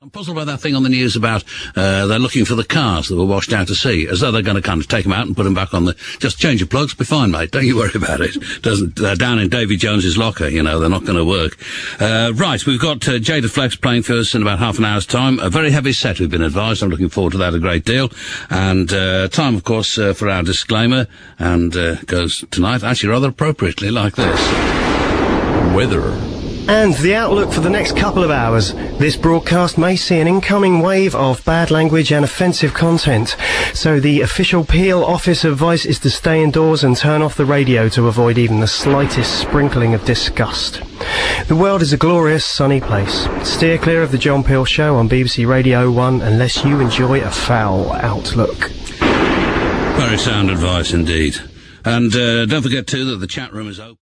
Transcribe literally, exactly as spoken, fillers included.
Puzzled by that thing on the news about uh, they're looking for the cars that were washed out to sea, as though they're going to kind of take them out and put them back on the... Just change your plugs, be fine, mate. Don't you worry about it. Doesn't They're down in Davy Jones's locker, you know, they're not going to work. Uh, right, we've got uh, Jaded Flex playing for us in about half an hour's time. A very heavy set, we've been advised. I'm looking forward to that a great deal. And uh, time, of course, uh, for our disclaimer, and uh, goes tonight, actually rather appropriately, like this. Weather. And the outlook for the next couple of hours. This broadcast may see an incoming wave of bad language and offensive content. So the official Peel office advice is to stay indoors and turn off the radio to avoid even the slightest sprinkling of disgust. The world is a glorious, sunny place. Steer clear of the John Peel Show on B B C Radio one unless you enjoy a foul outlook. Very sound advice indeed. And uh, don't forget too that the chat room is open.